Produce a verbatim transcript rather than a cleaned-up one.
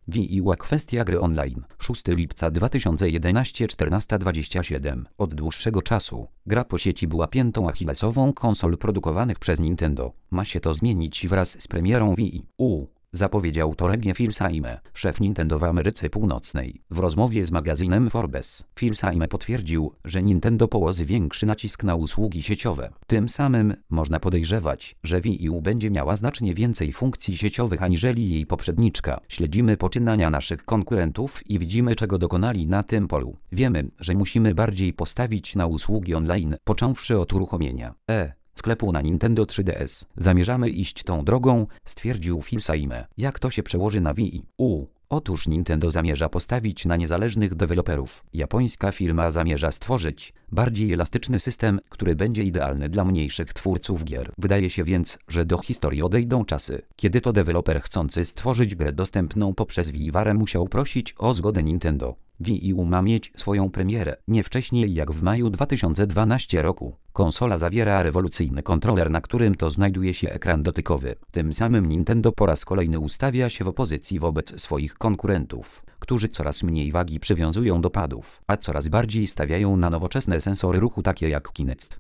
Wii U. Kwestia gry online. szóstego lipca dwa tysiące jedenastego, czternasta dwadzieścia siedem. Od dłuższego czasu gra po sieci była piętą achillesową konsol produkowanych przez Nintendo. Ma się to zmienić wraz z premierą Wii U, zapowiedział to Reggie Fils-Aime, szef Nintendo w Ameryce Północnej. W rozmowie z magazynem Forbes, Fils-Aime potwierdził, że Nintendo położy większy nacisk na usługi sieciowe. Tym samym można podejrzewać, że Wii U będzie miała znacznie więcej funkcji sieciowych aniżeli jej poprzedniczka. Śledzimy poczynania naszych konkurentów i widzimy, czego dokonali na tym polu. Wiemy, że musimy bardziej postawić na usługi online, począwszy od uruchomienia e sklepu na Nintendo trzy D S. Zamierzamy iść tą drogą, stwierdził Fils-Aime. Jak to się przełoży na Wii U? Otóż Nintendo zamierza postawić na niezależnych deweloperów. Japońska firma zamierza stworzyć bardziej elastyczny system, który będzie idealny dla mniejszych twórców gier. Wydaje się więc, że do historii odejdą czasy, kiedy to deweloper chcący stworzyć grę dostępną poprzez WiiWare musiał prosić o zgodę Nintendo. Wii U ma mieć swoją premierę nie wcześniej jak w maju dwa tysiące dwunastego roku. Konsola zawiera rewolucyjny kontroler, na którym to znajduje się ekran dotykowy. Tym samym Nintendo po raz kolejny ustawia się w opozycji wobec swoich konkurentów, którzy coraz mniej wagi przywiązują do padów, a coraz bardziej stawiają na nowoczesne sensory ruchu takie jak Kinect.